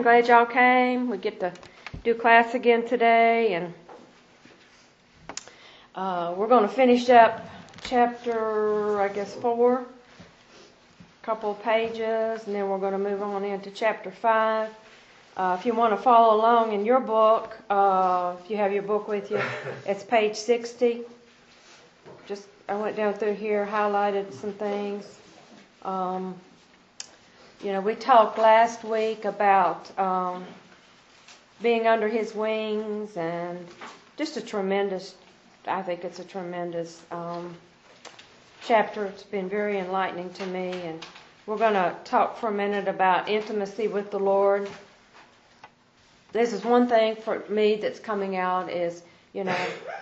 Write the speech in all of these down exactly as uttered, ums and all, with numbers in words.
glad y'all came. We get to do class again today, and uh, we're going to finish up chapter, I guess, four, a couple of pages, and then we're going to move on into chapter five. Uh, if you want to follow along in your book, uh, if you have your book with you, it's page sixty. Just I went down through here, highlighted some things. Um, You know, we talked last week about um, being under his wings, and just a tremendous, I think it's a tremendous um, chapter. It's been very enlightening to me, and we're going to talk for a minute about intimacy with the Lord. This is one thing for me that's coming out is, you know,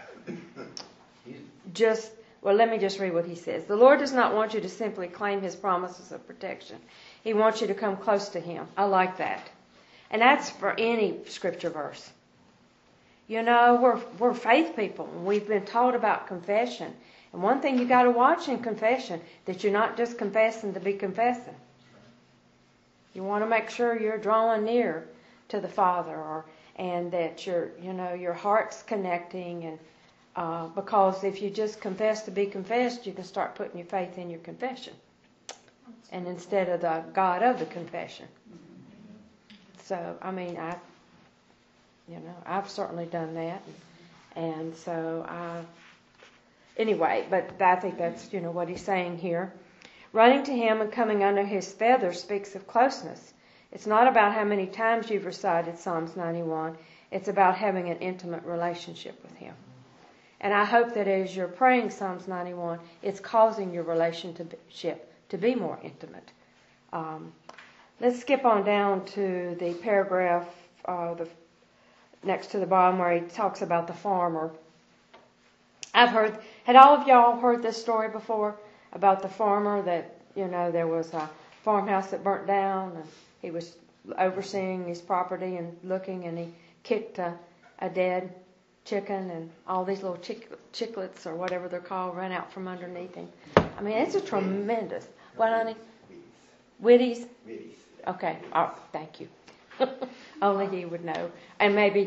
just, well, let me just read what he says. The Lord does not want you to simply claim his promises of protection. He wants you to come close to him. I like that. And that's for any scripture verse. You know, we're we're faith people. We've been taught about confession. And one thing you got to watch in confession, that you're not just confessing to be confessing. You want to make sure you're drawing near to the Father, or and that your you know your heart's connecting, and uh, because if you just confess to be confessed, you can start putting your faith in your confession. And instead of the God of the confession. So, I mean, I, you know, I've certainly done that. And so, I, anyway, but I think that's, you know, what he's saying here. Running to him and coming under his feathers speaks of closeness. It's not about how many times you've recited Psalms ninety-one. It's about having an intimate relationship with him. And I hope that as you're praying Psalms ninety-one, it's causing your relationship to be more intimate. Um, let's skip on down to the paragraph uh, the, next to the bottom where he talks about the farmer. I've heard, had all of y'all heard this story before about the farmer that, you know, there was a farmhouse that burnt down, and he was overseeing his property and looking, and he kicked a, a dead chicken, and all these little chick, chicklets or whatever they're called ran out from underneath him. I mean, it's a tremendous. What, honey? Witties? Witties. Okay. Oh, thank you. Only he would know. And maybe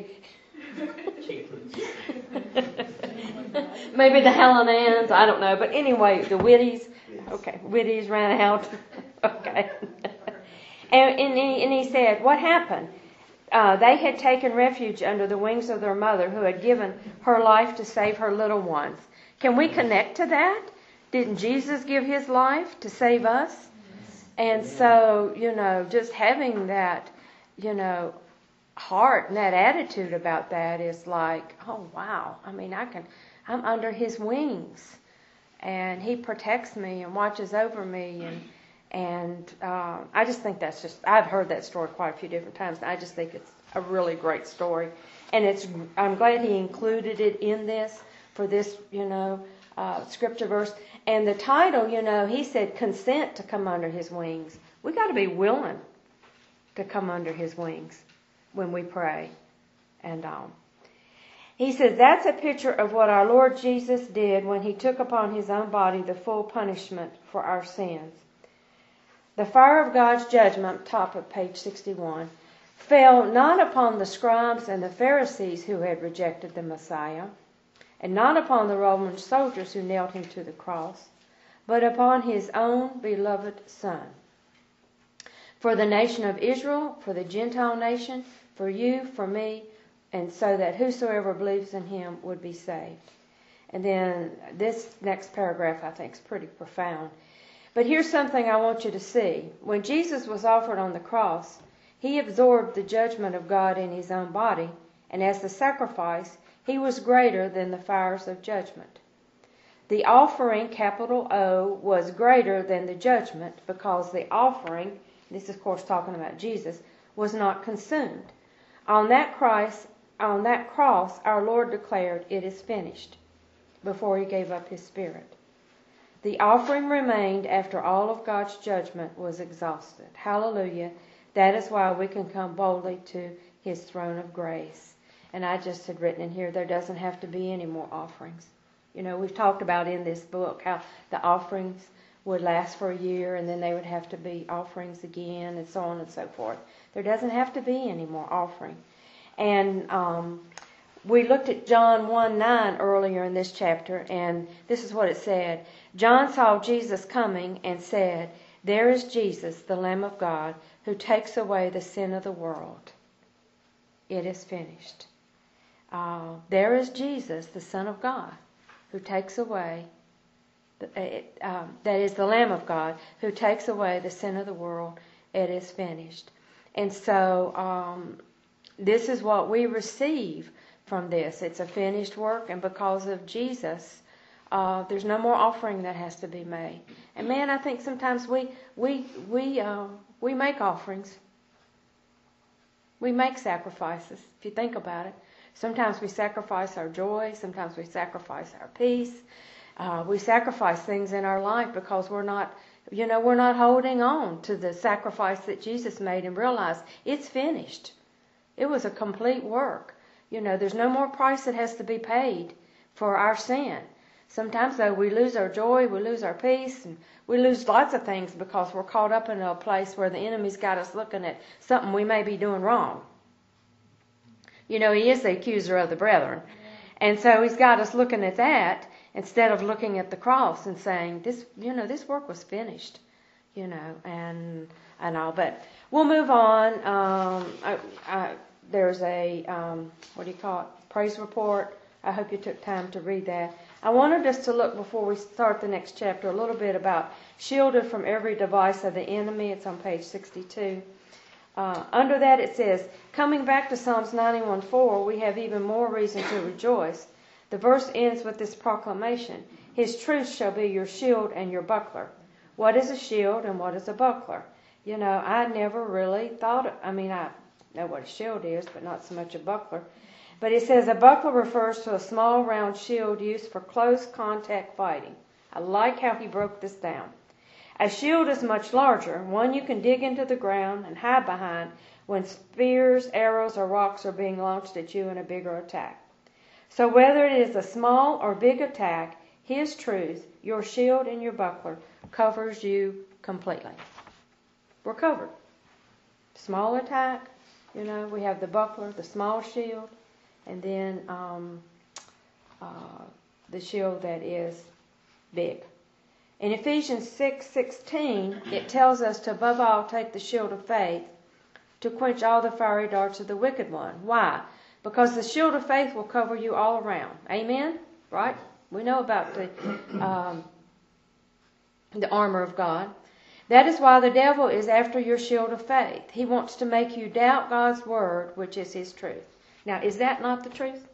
maybe the Hellenans, I don't know. But anyway, the Witties. Okay, Witties ran out. Okay. and, and, he, and he said, what happened? Uh, they had taken refuge under the wings of their mother, who had given her life to save her little ones. Can we connect to that? Didn't Jesus give his life to save us? And so, you know, just having that, you know, heart and that attitude about that is like, oh, wow. I mean, I can, I'm under his wings, and he protects me and watches over me. And, and uh, I just think that's just, I've heard that story quite a few different times. And I just think it's a really great story. And it's, I'm glad he included it in this for this, you know, Uh, scripture verse. And the title, you know, he said consent to come under his wings. We got to be willing to come under his wings when we pray. And um, he says that's a picture of what our Lord Jesus did when he took upon his own body the full punishment for our sins. The fire of God's judgment, top of page sixty-one, fell not upon the scribes and the Pharisees who had rejected the Messiah, and not upon the Roman soldiers who nailed him to the cross, but upon his own beloved Son. For the nation of Israel, for the Gentile nation, for you, for me, and so that whosoever believes in him would be saved. And then this next paragraph I think is pretty profound. But here's something I want you to see. When Jesus was offered on the cross, he absorbed the judgment of God in his own body, and as the sacrifice, he was greater than the fires of judgment. The offering, capital O, was greater than the judgment because the offering, this is of course talking about Jesus, was not consumed. On that cross, on that cross, our Lord declared, "It is finished," before he gave up his spirit. The offering remained after all of God's judgment was exhausted. Hallelujah. That is why we can come boldly to his throne of grace. And I just had written in here, there doesn't have to be any more offerings. You know, we've talked about in this book how the offerings would last for a year, and then they would have to be offerings again, and so on and so forth. There doesn't have to be any more offering. And um, we looked at John one nine earlier in this chapter, and this is what it said. John saw Jesus coming and said, "There is Jesus, the Lamb of God, who takes away the sin of the world. It is finished." Uh, there is Jesus, the Son of God, who takes away, the, it, um, that is the Lamb of God, who takes away the sin of the world. It is finished. And so um, this is what we receive from this. It's a finished work, and because of Jesus, uh, there's no more offering that has to be made. And man, I think sometimes we we we uh, we make offerings. We make sacrifices, if you think about it. Sometimes we sacrifice our joy. Sometimes we sacrifice our peace. Uh, we sacrifice things in our life because we're not, you know, we're not holding on to the sacrifice that Jesus made and realize it's finished. It was a complete work. You know, there's no more price that has to be paid for our sin. Sometimes, though, we lose our joy, we lose our peace, and we lose lots of things because we're caught up in a place where the enemy's got us looking at something we may be doing wrong. You know, he is the accuser of the brethren. And so he's got us looking at that instead of looking at the cross and saying, this, you know, this work was finished, you know, and and all. But we'll move on. Um, I, I, there's a, um, what do you call it, praise report. I hope you took time to read that. I wanted us to look, before we start the next chapter, a little bit about shielded from every device of the enemy. It's on page sixty-two. Uh, under that it says, coming back to Psalms ninety-one four, we have even more reason to rejoice. The verse ends with this proclamation: His truth shall be your shield and your buckler. What is a shield and what is a buckler? You know, I never really thought, of, I mean, I know what a shield is, but not so much a buckler. But it says a buckler refers to a small round shield used for close contact fighting. I like how he broke this down. A shield is much larger, one you can dig into the ground and hide behind when spears, arrows, or rocks are being launched at you in a bigger attack. So whether it is a small or big attack, His truth, your shield and your buckler, covers you completely. We're covered. Small attack, you know, we have the buckler, the small shield, and then um, uh, the shield that is big. In Ephesians six sixteen, it tells us to above all take the shield of faith to quench all the fiery darts of the wicked one. Why? Because the shield of faith will cover you all around. Amen? Right? We know about the um, the armor of God. That is why the devil is after your shield of faith. He wants to make you doubt God's word, which is His truth. Now, is that not the truth?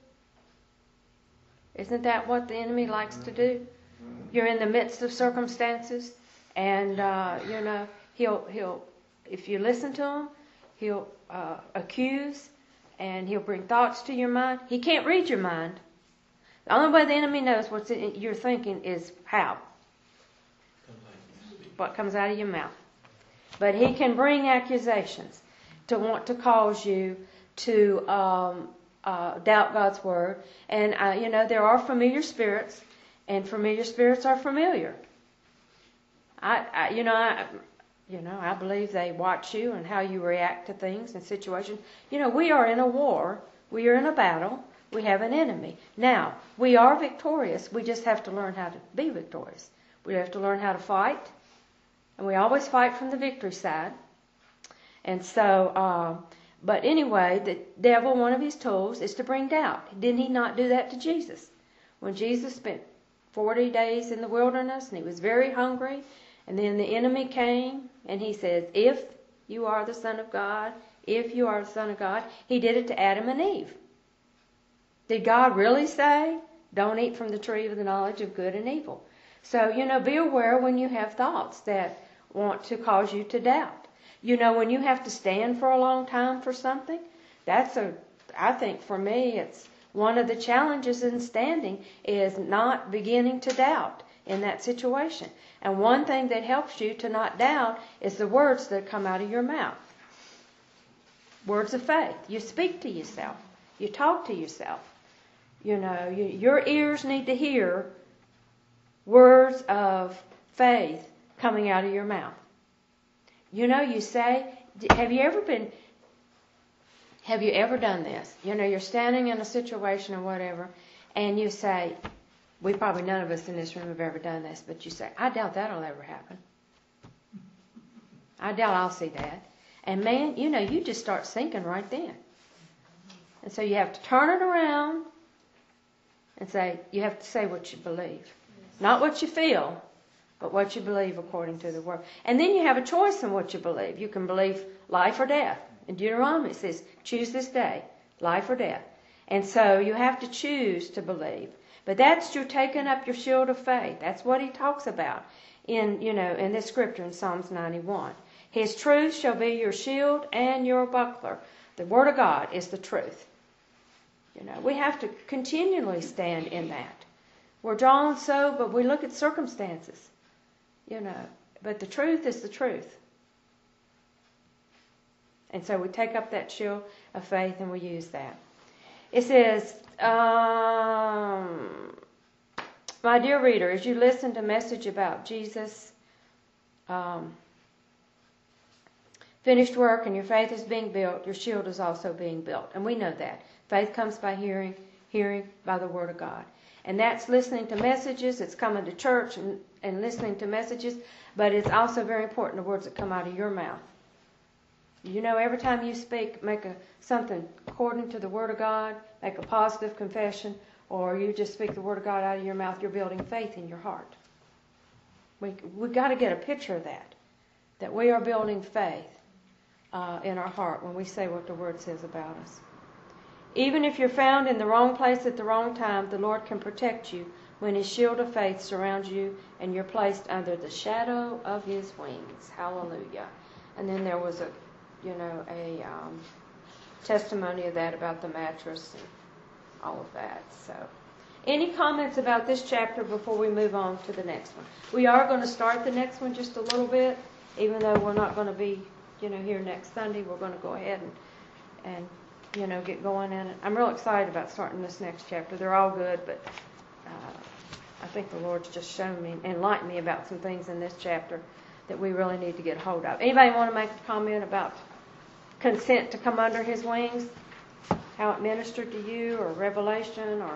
Isn't that what the enemy likes to do? You're in the midst of circumstances, and uh, you know he'll he'll if you listen to him, he'll uh, accuse, and he'll bring thoughts to your mind. He can't read your mind. The only way the enemy knows what you're thinking is how, what comes out of your mouth. But he can bring accusations to want to cause you to um, uh, doubt God's word, and uh, you know there are familiar spirits. And familiar spirits are familiar. I, I, you know, I, you know, I believe they watch you and how you react to things and situations. You know, we are in a war. We are in a battle. We have an enemy. Now, we are victorious. We just have to learn how to be victorious. We have to learn how to fight. And we always fight from the victory side. And so, uh, but anyway, the devil, one of his tools is to bring doubt. Didn't he not do that to Jesus? When Jesus spent forty days in the wilderness, and he was very hungry. And then the enemy came, and he says, if you are the Son of God, if you are the Son of God, he did it to Adam and Eve. Did God really say, don't eat from the tree of the knowledge of good and evil? So, you know, be aware when you have thoughts that want to cause you to doubt. You know, when you have to stand for a long time for something, that's a, I think for me, it's one of the challenges in standing is not beginning to doubt in that situation. And one thing that helps you to not doubt is the words that come out of your mouth. Words of faith. You speak to yourself. You talk to yourself. You know, you, your ears need to hear words of faith coming out of your mouth. You know, you say, have you ever been Have you ever done this? You know, you're standing in a situation or whatever, and you say, we probably none of us in this room have ever done this, but you say, I doubt that'll ever happen. I doubt I'll see that. And man, you know, you just start sinking right then. And so you have to turn it around and say, you have to say what you believe. Not what you feel, but what you believe according to the Word. And then you have a choice in what you believe. You can believe life or death. In Deuteronomy it says, choose this day, life or death. And so you have to choose to believe. But that's you're taking up your shield of faith. That's what he talks about in, you know, in this scripture in Psalms ninety-one. His truth shall be your shield and your buckler. The Word of God is the truth. You know, we have to continually stand in that. We're drawn so, but we look at circumstances. You know, but the truth is the truth. And so we take up that shield of faith and we use that. It says, um, my dear reader, as you listen to a message about Jesus' um, finished work and your faith is being built, your shield is also being built. And we know that. Faith comes by hearing, hearing by the Word of God. And that's listening to messages, it's coming to church and, and listening to messages, but it's also very important the words that come out of your mouth. You know, every time you speak, make a, something according to the Word of God, make a positive confession, or you just speak the Word of God out of your mouth, you're building faith in your heart. We we got to get a picture of that, that we are building faith uh, in our heart when we say what the Word says about us. Even if you're found in the wrong place at the wrong time, the Lord can protect you when His shield of faith surrounds you and you're placed under the shadow of His wings. Hallelujah. And then there was a you know, a um, testimony of that about the mattress and all of that. So, any comments about this chapter before we move on to the next one? We are going to start the next one just a little bit, even though we're not going to be, you know, here next Sunday. We're going to go ahead and, and you know, get going in it. I'm real excited about starting this next chapter. They're all good, but uh, I think the Lord's just shown me, enlightened me about some things in this chapter that we really need to get hold of. Anybody want to make a comment about consent to come under His wings? How it ministered to you, or revelation, or...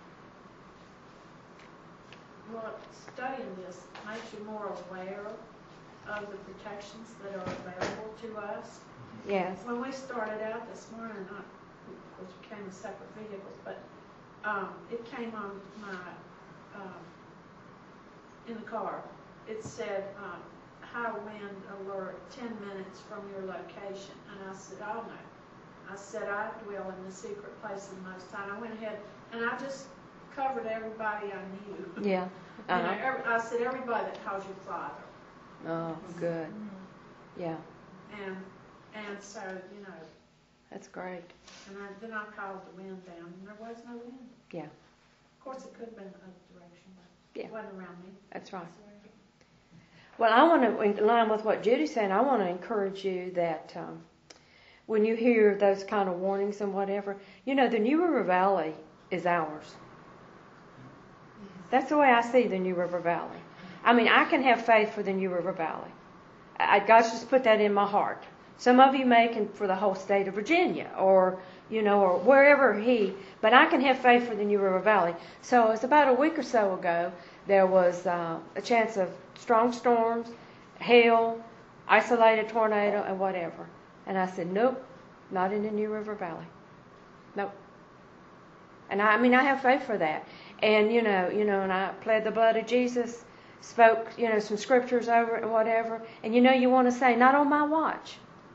Well, studying this makes you more aware of the protections that are available to us. Yes. When we started out this morning, I, of course, we came in separate vehicles, but um, it came on my, um, in the car, it said, um, high wind alert ten minutes from your location. And I said, oh no. I said, I dwell in the secret place of the Most High. And I went ahead and I just covered everybody I knew. Yeah. Uh-huh. You know, every, I said, everybody that calls you Father. Oh, good. Yeah. And and so, you know. That's great. And I, then I called the wind down, and there was no wind. Yeah. Of course, it could have been the other direction, but Yeah. it wasn't around me. That's right. Well, I want to, in line with what Judy's saying, I want to encourage you that um, when you hear those kind of warnings and whatever, you know, the New River Valley is ours. That's the way I see the New River Valley. I mean, I can have faith for the New River Valley. I, God's just put that in my heart. Some of you may can for the whole state of Virginia, or, you know, or wherever He, but I can have faith for the New River Valley. So it's about a week or so ago, there was uh, a chance of strong storms, hail, isolated tornado, and whatever. And I said, nope, not in the New River Valley. Nope. And I, I mean, I have faith for that. And, you know, you know, and I pled the blood of Jesus, spoke, you know, some scriptures over it and whatever. And, you know, you want to say, not on my watch.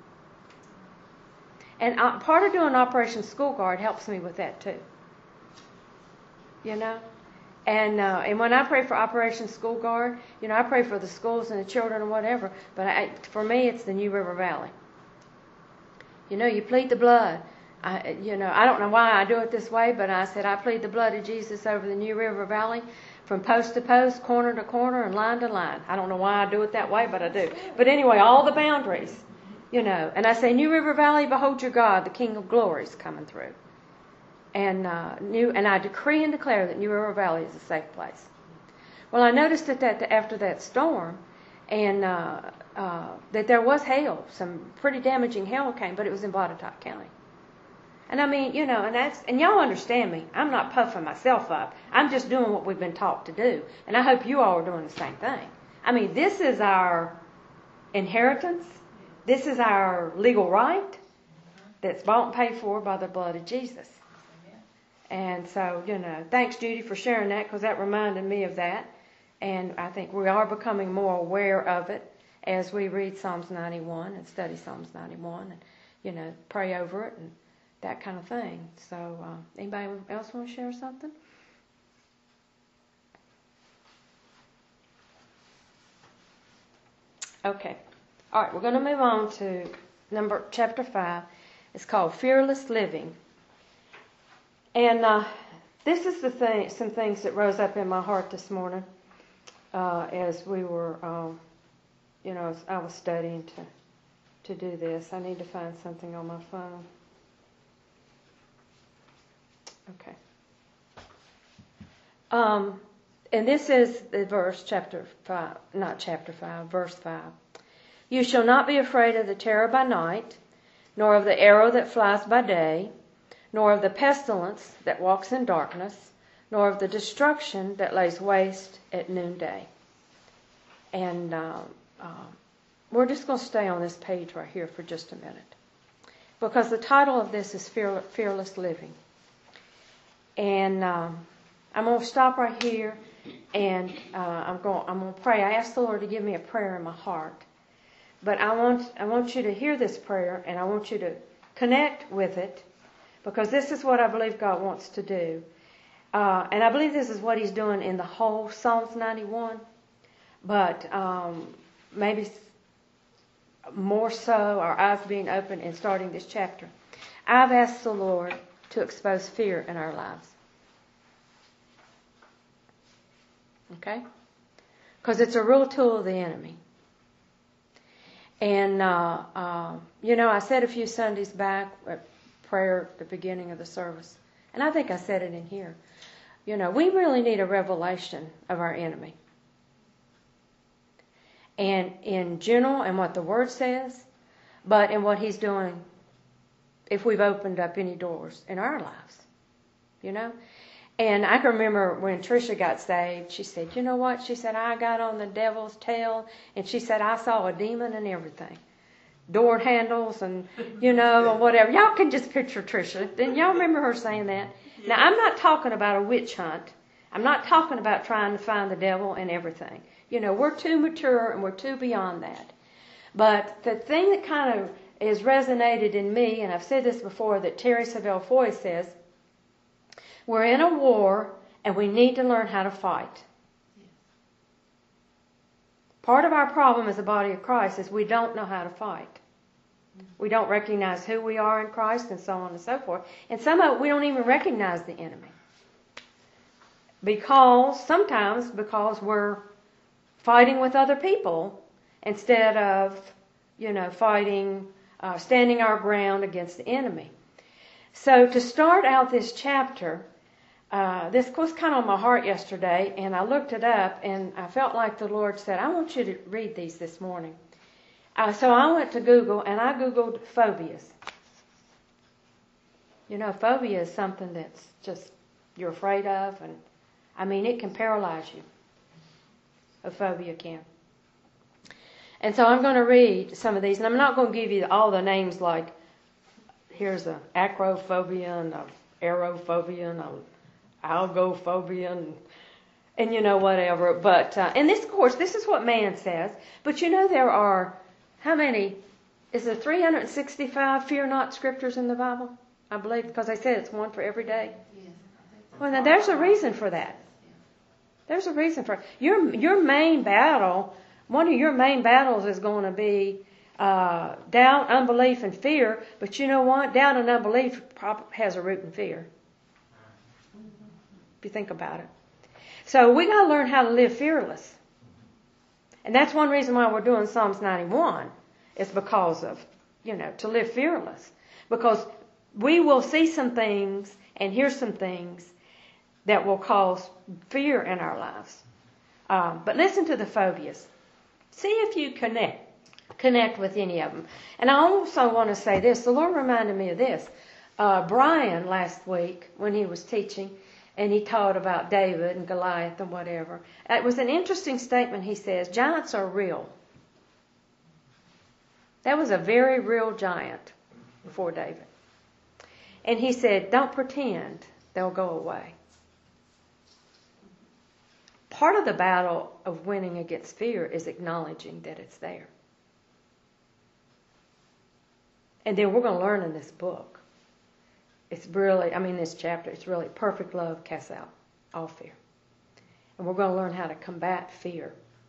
And uh, part of doing Operation School Guard helps me with that, too. You know? And uh, and when I pray for Operation School Guard, you know, I pray for the schools and the children and whatever, but I, for me, it's the New River Valley. You know, you plead the blood. I, you know, I don't know why I do it this way, but I said I plead the blood of Jesus over the New River Valley from post to post, corner to corner, and line to line. I don't know why I do it that way, but I do. But anyway, all the boundaries, you know. And I say, New River Valley, behold your God, the King of glory is coming through. And uh, new, and I decree and declare that New River Valley is a safe place. Well, I noticed that, that after that storm, and uh, uh, that there was hail, some pretty damaging hail came, but it was in Botetourt County. And I mean, you know, and that's, and y'all understand me. I'm not puffing myself up. I'm just doing what we've been taught to do. And I hope you all are doing the same thing. I mean, this is our inheritance. This is our legal right that's bought and paid for by the blood of Jesus. And so, you know, thanks, Judy, for sharing that, because that reminded me of that. And I think we are becoming more aware of it as we read Psalms ninety-one and study Psalms ninety-one and, you know, pray over it and that kind of thing. So, uh, anybody else want to share something? Okay. All right, we're going to move on to number chapter five. It's called Fearless Living. And uh, this is the thing, some things that rose up in my heart this morning uh, as we were, um, you know, as I was studying to, to do this. I need to find something on my phone. Okay. Um, and this is the verse, chapter five, not chapter five, verse five. You shall not be afraid of the terror by night, nor of the arrow that flies by day, nor of the pestilence that walks in darkness, nor of the destruction that lays waste at noonday. And uh, uh, we're just going to stay on this page right here for just a minute, because the title of this is Fear, Fearless Living. And um, I'm going to stop right here, and uh, I'm going I'm going to pray. I asked the Lord to give me a prayer in my heart. But I want I want you to hear this prayer, and I want you to connect with it, because this is what I believe God wants to do. Uh, and I believe this is what He's doing in the whole Psalms ninety-one, but um, maybe more so, our eyes being open and starting this chapter. I've asked the Lord to expose fear in our lives. Okay? Because it's a real tool of the enemy. And, uh, uh, you know, I said a few Sundays back at prayer at the beginning of the service, and I think I said it in here, you know, we really need a revelation of our enemy. And in general, and what the Word says, but in what he's doing if we've opened up any doors in our lives, you know. And I can remember when Tricia got saved, she said, you know what? She said, I got on the devil's tail, and she said, I saw a demon and everything. Door handles and, you know, or whatever. Y'all can just picture Tricia. Then y'all remember her saying that? Now, I'm not talking about a witch hunt. I'm not talking about trying to find the devil and everything. You know, we're too mature and we're too beyond that. But the thing that kind of has resonated in me, and I've said this before, that Terry Savelle Foy says, we're in a war and we need to learn how to fight. Part of our problem as the body of Christ is we don't know how to fight. We don't recognize who we are in Christ and so on and so forth. And some of it, we don't even recognize the enemy. Because, sometimes because we're fighting with other people instead of, you know, fighting, uh, standing our ground against the enemy. So to start out this chapter, uh, this was kind of on my heart yesterday, and I looked it up, and I felt like the Lord said, I want you to read these this morning. Uh, so I went to Google, and I Googled phobias. You know, phobia is something that's just you're afraid of, and I mean, it can paralyze you. A phobia can. And so I'm going to read some of these, and I'm not going to give you all the names like, here's an acrophobia and an aerophobia and an algophobia and, and you know, whatever. But, uh, and this, of course, this is what man says. But you know, there are, how many? Is there three hundred sixty-five fear not scriptures in the Bible? I believe, because they said it's one for every day. Well, now there's a reason for that. There's a reason for it. Your, your main battle, one of your main battles is going to be uh, doubt, unbelief, and fear. But you know what? Doubt and unbelief has a root in fear. If you think about it. So we got to learn how to live fearless. And that's one reason why we're doing Psalms ninety-one. Is because of, you know, to live fearless. Because we will see some things and hear some things that will cause fear in our lives. Um, but listen to the phobias. See if you connect connect with any of them. And I also want to say this. The Lord reminded me of this. uh, Brian last week when he was teaching, and he taught about David and Goliath and whatever. It was an interesting statement. He says, giants are real. That was a very real giant before David. And he said, don't pretend they'll go away. Part of the battle of winning against fear is acknowledging that it's there. And then we're going to learn in this book. It's really, I mean, this chapter, it's really perfect love casts out all fear. And we're going to learn how to combat fear.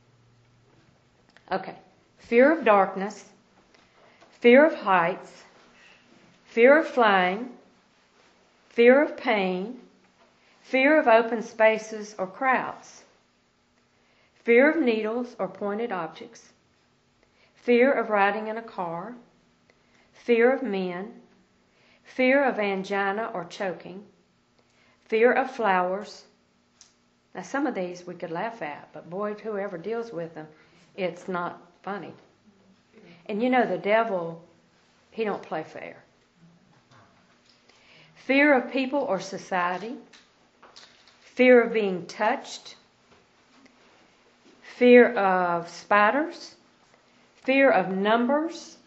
Okay. Fear of darkness, fear of heights, fear of flying, fear of pain, fear of open spaces or crowds, fear of needles or pointed objects, fear of riding in a car, fear of men, fear of angina or choking, fear of flowers. Now some of these we could laugh at, but boy, whoever deals with them, it's not funny. And you know the devil, he don't play fair. Fear of people or society, fear of being touched, fear of spiders, fear of numbers,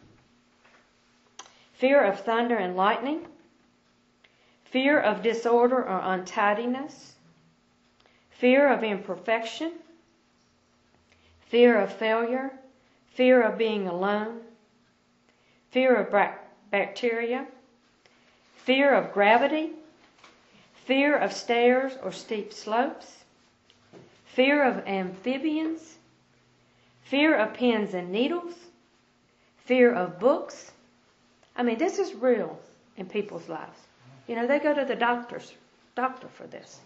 fear of thunder and lightning, fear of disorder or untidiness, fear of imperfection, fear of failure, fear of being alone, fear of bacteria, fear of gravity, fear of stairs or steep slopes, fear of amphibians, fear of pins and needles, fear of books. I mean, this is real in people's lives. You know, they go to the doctors, doctor for this.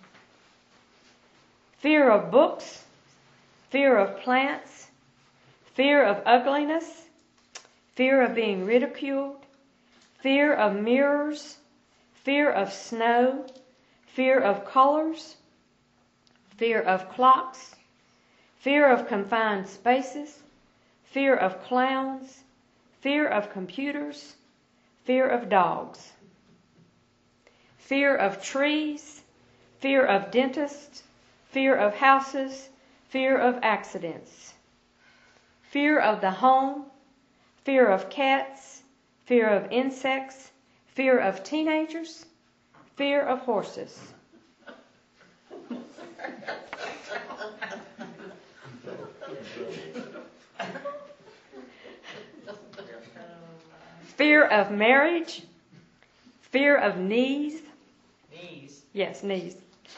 Fear of books, fear of plants, fear of ugliness, fear of being ridiculed, fear of mirrors, fear of snow, fear of colors, fear of clocks, fear of confined spaces, fear of clowns, fear of computers, fear of dogs, fear of trees, fear of dentists, fear of houses, fear of accidents, fear of the home, fear of cats, fear of insects, fear of teenagers, fear of horses. Fear of marriage, fear of knees. Knees? Yes, knees.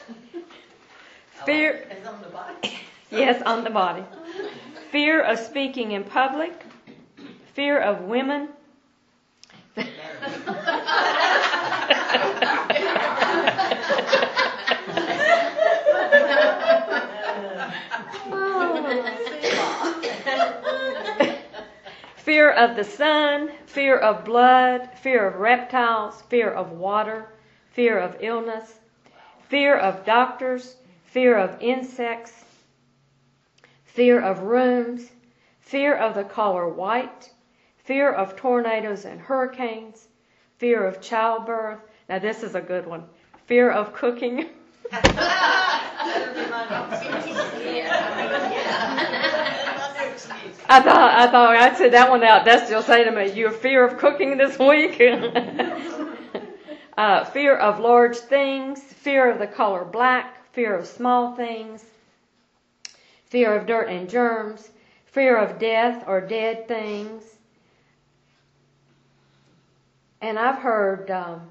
Fear. Is on the body? Yes, on the body. Fear of speaking in public, fear of women. Fear of the sun, fear of blood, fear of reptiles, fear of water, fear of illness, fear of doctors, fear of insects, fear of rooms, fear of the color white, fear of tornadoes and hurricanes, fear of childbirth. Now this is a good one. Fear of cooking. I thought I thought I'd say that one out. Dusty will say to me, "Your fear of cooking this week." uh, fear of large things, fear of the color black, fear of small things, fear of dirt and germs, fear of death or dead things. And I've heard um,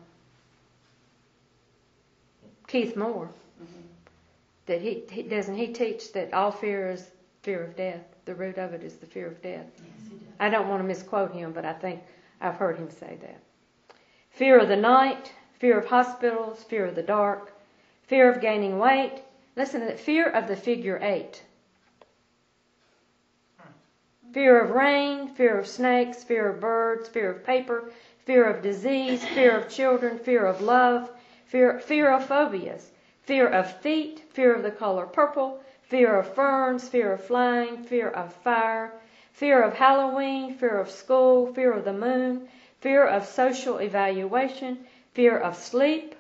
Keith Moore mm-hmm. that he, he doesn't he teach that all fear is fear of death. The root of it is the fear of death. Yes, he does. I don't want to misquote him, but I think I've heard him say that. Fear of the night, fear of hospitals, fear of the dark, fear of gaining weight. Listen to that. Fear of the figure eight. Fear of rain, fear of snakes, fear of birds, fear of paper, fear of disease, fear of children, fear of love, fear, fear of phobias, fear of feet, fear of the color purple, fear of ferns, fear of flying, fear of fire, fear of Halloween, fear of school, fear of the moon, fear of social evaluation, fear of sleep,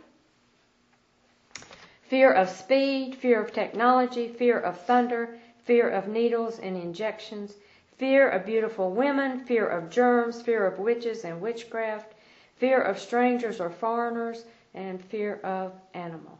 fear of speed, fear of technology, fear of thunder, fear of needles and injections, fear of beautiful women, fear of germs, fear of witches and witchcraft, fear of strangers or foreigners, and fear of animals.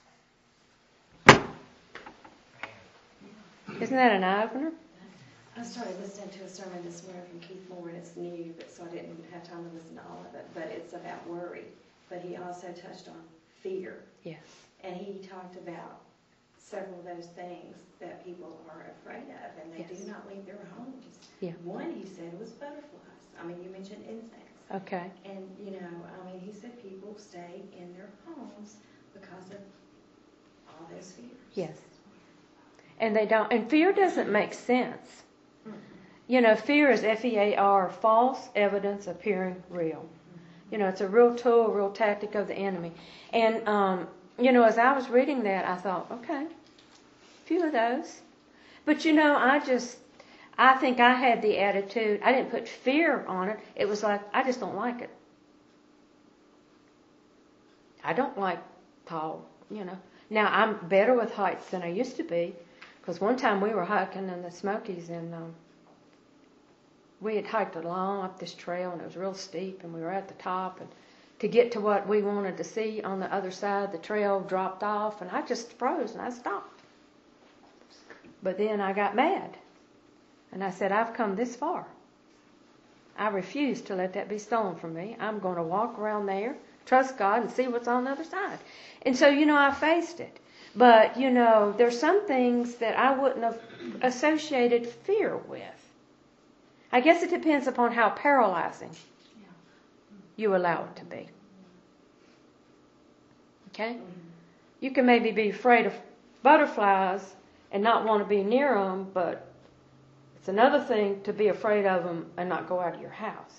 Isn't that an eye-opener? I started listening to a sermon this morning from Keith Moore, and it's new, but so I didn't have time to listen to all of it. But it's about worry. But he also touched on fear. Yes. And he talked about several of those things that people are afraid of, and they Yes. do not leave their homes. Yeah. One, he said, was butterflies. I mean, you mentioned insects. Okay. And, you know, I mean, he said people stay in their homes because of all those fears. Yes. And they don't, and fear doesn't make sense. You know, fear is F E A R, false evidence appearing real. You know, it's a real tool, a real tactic of the enemy. And, um, you know, as I was reading that, I thought, okay, a few of those. But, you know, I just, I think I had the attitude, I didn't put fear on it. It was like, I just don't like it. I don't like tall, you know. Now, I'm better with heights than I used to be. Because one time we were hiking in the Smokies, and um, we had hiked along up this trail, and it was real steep, and we were at the top, and to get to what we wanted to see on the other side, the trail dropped off, and I just froze, and I stopped. But then I got mad, and I said, I've come this far. I refuse to let that be stolen from me. I'm going to walk around there, trust God, and see what's on the other side. And so, you know, I faced it. But, you know, there's some things that I wouldn't have associated fear with. I guess it depends upon how paralyzing you allow it to be. Okay? You can maybe be afraid of butterflies and not want to be near them, but it's another thing to be afraid of them and not go out of your house.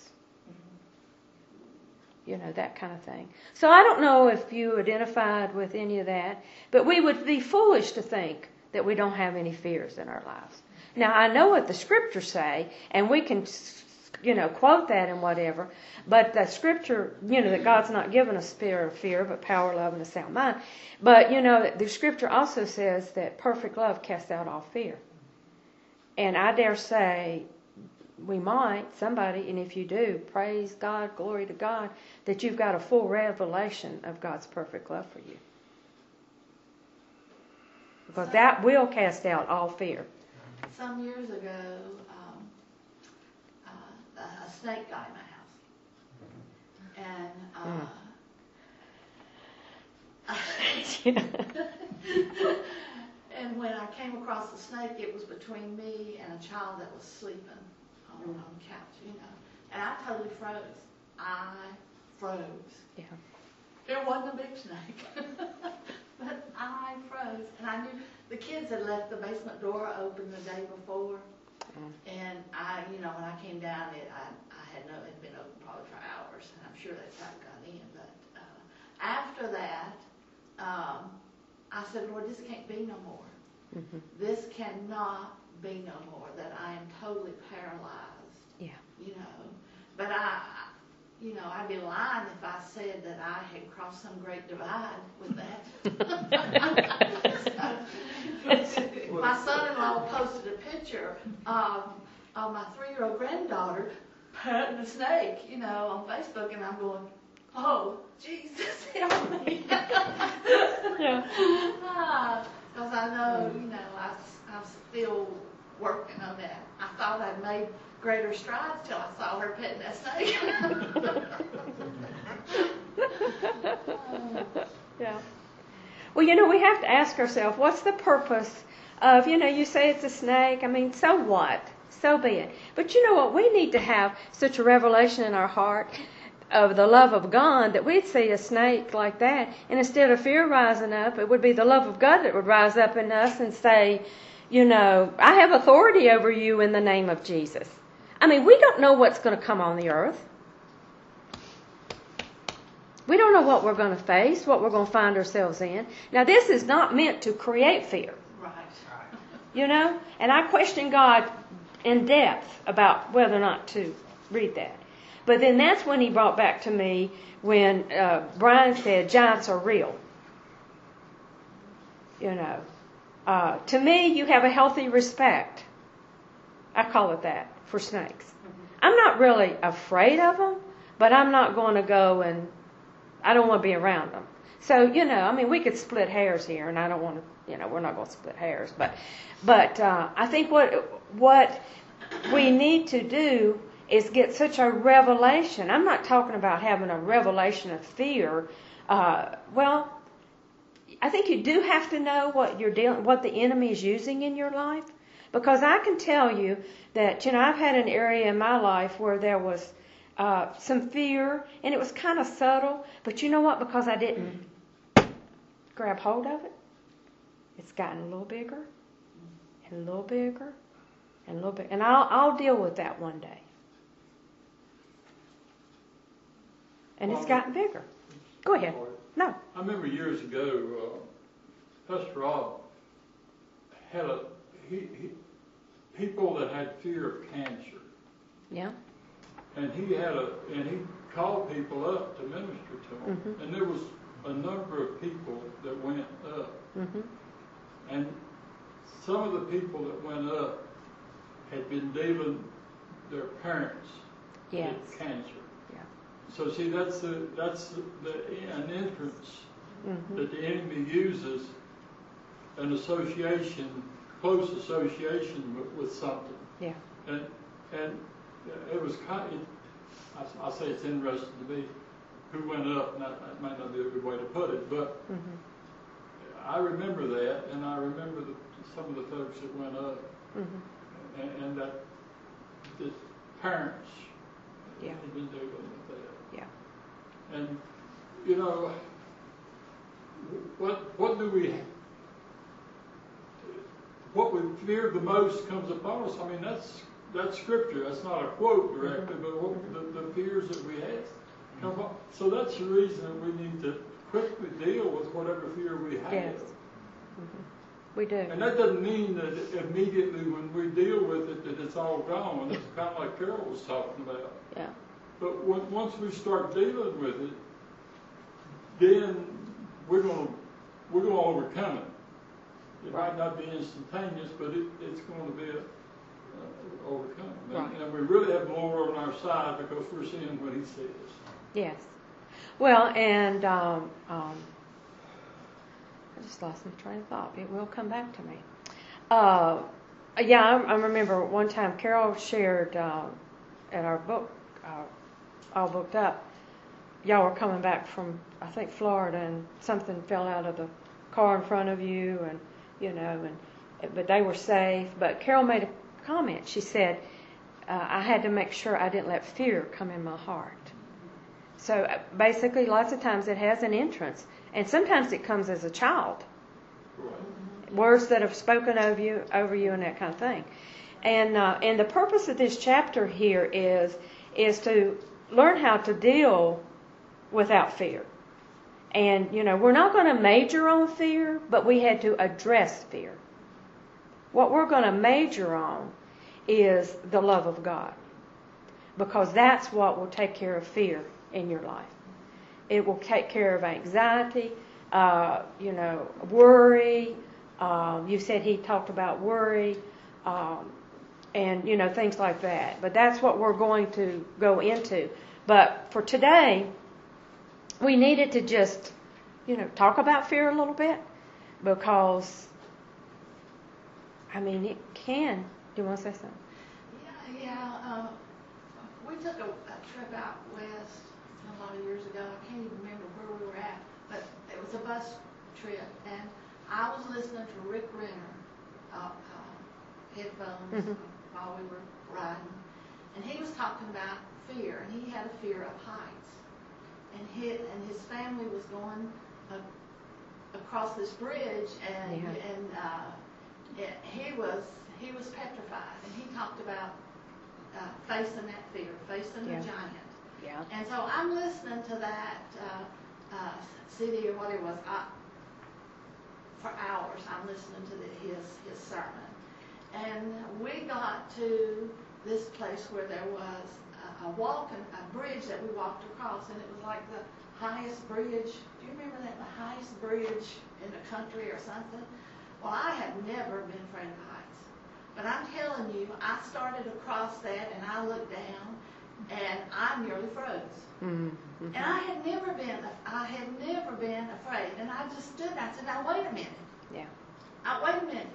You know, that kind of thing. So I don't know if you identified with any of that, but we would be foolish to think that we don't have any fears in our lives. Now, I know what the scriptures say, and we can, you know, quote that and whatever, but the scripture, you know, that God's not given us spirit of fear, but power, love, and a sound mind. But, you know, the scripture also says that perfect love casts out all fear. And I dare say, we might, somebody, and if you do, praise God, glory to God, that you've got a full revelation of God's perfect love for you. Because that will cast out all fear. Some years ago, um, uh, a snake got in my house. And, uh, Mm. and when I came across the snake, it was between me and a child that was sleeping on, on the couch, you know. And I totally froze. I froze. Yeah. It wasn't a big snake. But I froze. And I knew the kids had left the basement door open the day before. Mm. And I, you know, when I came down, it I, I had no, it had been open probably for hours, and I'm sure that's how it got in. But uh, after that, um, I said, Lord, this can't be no more. Mm-hmm. This cannot be no more. That I am totally paralyzed. Yeah. You know, but I, you know, I'd be lying if I said that I had crossed some great divide with that. My son-in-law posted a picture of, of my three-year-old granddaughter petting a snake, you know, on Facebook, and I'm going, oh, Jesus, help me. Yeah. Because I know, you know, I, I'm still working on that. I thought I'd made greater strides till I saw her petting that snake. Yeah. Well, you know, we have to ask ourselves, what's the purpose of, you know, you say it's a snake. I mean, so what? So be it. But you know what? We need to have such a revelation in our heart of the love of God that we'd see a snake like that, and instead of fear rising up, it would be the love of God that would rise up in us and say, you know, I have authority over you in the name of Jesus. I mean, we don't know what's going to come on the earth. We don't know what we're going to face, what we're going to find ourselves in. Now, this is not meant to create fear. Right. You know? And I question God in depth about whether or not to read that. But then that's when he brought back to me when uh, Brian said giants are real. You know, uh, to me, you have a healthy respect. I call it that for snakes. I'm not really afraid of them, but I'm not going to go and I don't want to be around them. So, you know, I mean, we could split hairs here, and I don't want to, you know, we're not going to split hairs. But, but uh, I think what what we need to do is get such a revelation. I'm not talking about having a revelation of fear. Uh, well, I think you do have to know what you're dealing, what the enemy is using in your life, because I can tell you that, you know, I've had an area in my life where there was uh, some fear, and it was kind of subtle. But you know what? Because I didn't grab hold of it, it's gotten a little bigger, and a little bigger, and a little bit, and I'll I'll deal with that one day. And it's gotten bigger. Go ahead. No. I remember years ago, uh, Pastor Rob had a he, he people that had fear of cancer, Yeah. and he had a and he called people up to minister to them, Mm-hmm. and there was a number of people that went up, Mm-hmm. and some of the people that went up had been dealing their parents Yes. with cancer. Yeah. So see, that's the that's the, the an entrance Mm-hmm. that the enemy uses, an association, close association with, with something. Yeah. And and it was kind of, I, I say it's interesting to me who went up, and that, that might not be a good way to put it, but Mm-hmm. I remember that, and I remember the, some of the folks that went up, Mm-hmm. and, and that the parents Yeah. had been dealing with that. Yeah. And, you know, what what do we, what we fear the most comes upon us. I mean, that's that's scripture. That's not a quote directly, but what, the, the fears that we have come up. So that's the reason that we need to quickly deal with whatever fear we have. Yes. Mm-hmm. We do. And that doesn't mean that immediately when we deal with it that it's all gone. It's kind of like Carol was talking about. Yeah. But when, once we start dealing with it, then we're going to we're going to overcome it. It Right. might not be instantaneous, but it, it's going to be a, uh, overcome. And, Right. and we really have the Lord on our side because we're seeing what He says. Yes. Well, and um, um, I just lost my train of thought. It will come back to me. Uh, yeah, I, I remember one time Carol shared uh, at our book, uh, All Booked Up, y'all were coming back from, I think, Florida, and something fell out of the car in front of you, and, you know, and but they were safe. But Carol made a comment. She said, uh, I had to make sure I didn't let fear come in my heart. So uh, basically, lots of times it has an entrance, and sometimes it comes as a child. Right. Words that have spoken over you, over you, and that kind of thing. And uh, and the purpose of this chapter here is is to learn how to deal without fear. And you know, we're not going to major on fear, but we had to address fear. What we're going to major on is the love of God, because that's what will take care of fear in your life. It will take care of anxiety, uh, you know, worry. Um, you said he talked about worry, um, and you know, things like that. But that's what we're going to go into. But for today, we needed to just, you know, talk about fear a little bit, because, I mean, it can. Do you want to say something? Yeah, yeah. Uh, we took a, a trip out west a lot of years ago. I can't even remember where we were at, but it was a bus trip, and I was listening to Rick Renner uh, uh, headphones Mhm. while we were riding, and he was talking about fear, and he had a fear of heights, and he and his family was going uh, across this bridge, and Yeah. and uh, it, he was he was petrified, and he talked about uh, facing that fear, facing Yeah. the giant. Yeah. And so I'm listening to that uh, uh, C D or what it was I, for hours. I'm listening to the, his his sermon, and we got to this place where there was a, a a walking, a bridge that we walked across, and it was like the highest bridge. Do you remember that? The highest bridge in the country or something? Well, I have never been afraid of heights. But I'm telling you, I started across that and I looked down and I nearly froze. Mm-hmm. And I had never been, I had never been afraid. And I just stood there and said, now wait a minute. Yeah. Now wait a minute.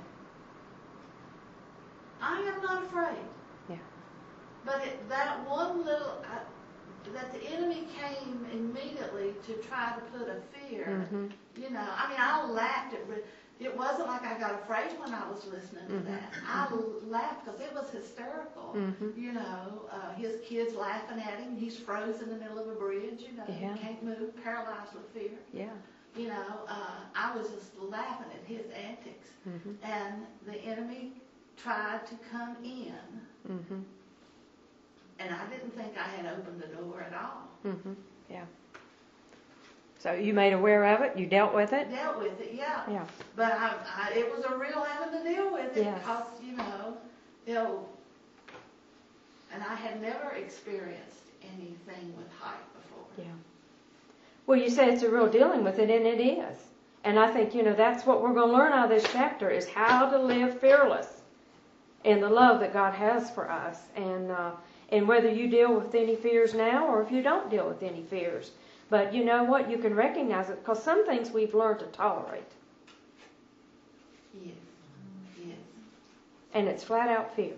I am not afraid. Yeah. But it, that one little, uh, that the enemy came immediately to try to put a fear, Mm-hmm. you know, I mean, I laughed at it. It wasn't like I got afraid when I was listening to Mm-hmm. that. I laughed because it was hysterical. Mm-hmm. You know, uh, his kids laughing at him. He's frozen in the middle of a bridge, you know, Yeah. he can't move, paralyzed with fear. Yeah. You know, uh, I was just laughing at his antics. Mm-hmm. And the enemy tried to come in, Mm-hmm. and I didn't think I had opened the door at all. Mm-hmm. Yeah. So you made aware of it? You dealt with it? Dealt with it, yeah. Yeah. But I, I, it was a real having to deal with it Yes. because, you know, you know, and I had never experienced anything with height before. Yeah. Well, you say it's a real dealing with it, and it is. And I think, you know, that's what we're going to learn out of this chapter is how to live fearless in the love that God has for us. And, uh, and whether you deal with any fears now or if you don't deal with any fears. But you know what? You can recognize it because some things we've learned to tolerate. Yes. Yes. And it's flat out fear.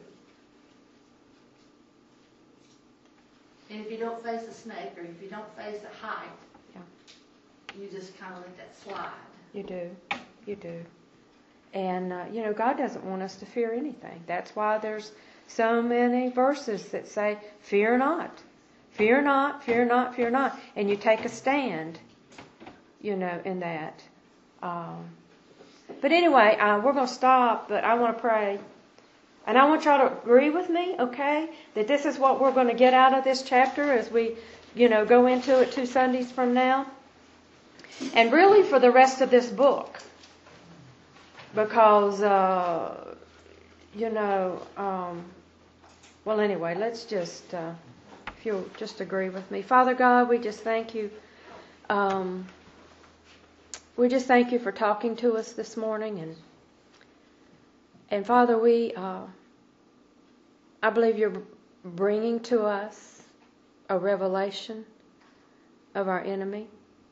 And if you don't face a snake or if you don't face a height, Yeah. you just kind of let that slide. You do. You do. And, uh, you know, God doesn't want us to fear anything. That's why there's so many verses that say, fear not. Fear not, fear not, fear not. And you take a stand, you know, in that. Um, but anyway, uh, we're going to stop, but I want to pray. And I want y'all to agree with me, okay, that this is what we're going to get out of this chapter as we, you know, go into it two Sundays from now. And really for the rest of this book. Because, uh, you know, um, well, anyway, let's just, uh, if you'll just agree with me. Father God, we just thank you. Um, we just thank you for talking to us this morning. And, and Father, we, uh, I believe you're bringing to us a revelation of our enemy.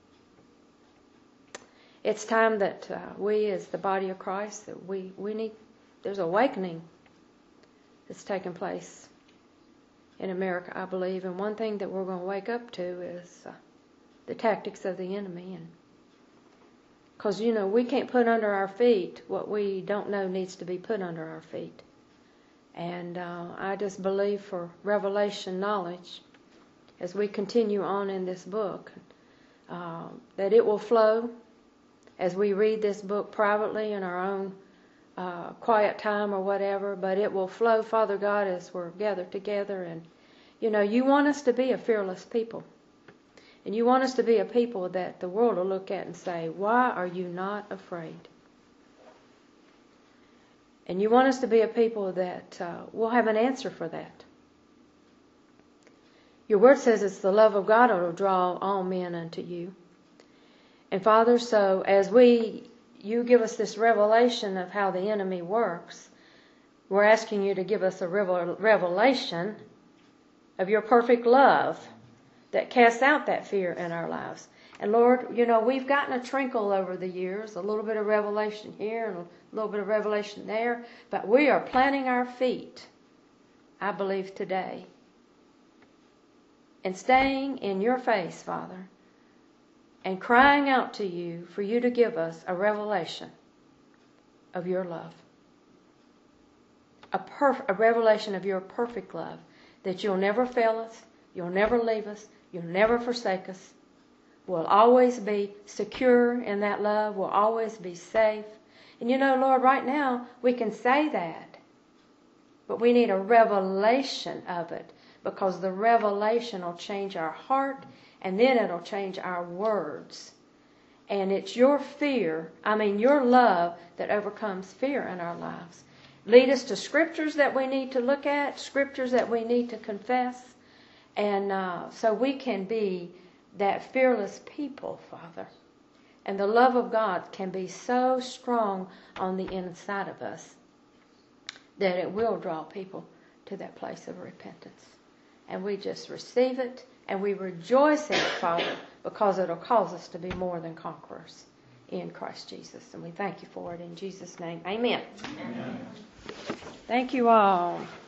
It's time that uh, we, as the body of Christ, that we, we need, there's awakening that's taking place in America, I believe. And one thing that we're going to wake up to is uh, the tactics of the enemy. And because, you know, we can't put under our feet what we don't know needs to be put under our feet. And uh, I just believe for revelation knowledge, as we continue on in this book, uh, that it will flow as we read this book privately in our own uh, quiet time or whatever, but it will flow, Father God, as we're gathered together. And, you know, you want us to be a fearless people. And you want us to be a people that the world will look at and say, why are you not afraid? And you want us to be a people that uh, will have an answer for that. Your word says it's the love of God that will draw all men unto you. And Father, so as we, you give us this revelation of how the enemy works, we're asking you to give us a revelation of your perfect love that casts out that fear in our lives. And Lord, you know, we've gotten a trinkle over the years, a little bit of revelation here and a little bit of revelation there, but we are planting our feet, I believe, today, and staying in your face, Father, and crying out to you for you to give us a revelation of your love. A, perf- a revelation of your perfect love, that you'll never fail us, you'll never leave us, you'll never forsake us. We'll always be secure in that love, we'll always be safe. And you know, Lord, right now we can say that, but we need a revelation of it, because the revelation will change our heart, and then it'll change our words. And it's your fear, I mean your love, that overcomes fear in our lives. Lead us to scriptures that we need to look at, scriptures that we need to confess, And uh, so we can be that fearless people, Father. And the love of God can be so strong on the inside of us that it will draw people to that place of repentance. And we just receive it and we rejoice in it, Father, because it'll cause us to be more than conquerors in Christ Jesus. And we thank you for it in Jesus' name. Amen. Amen. Thank you all.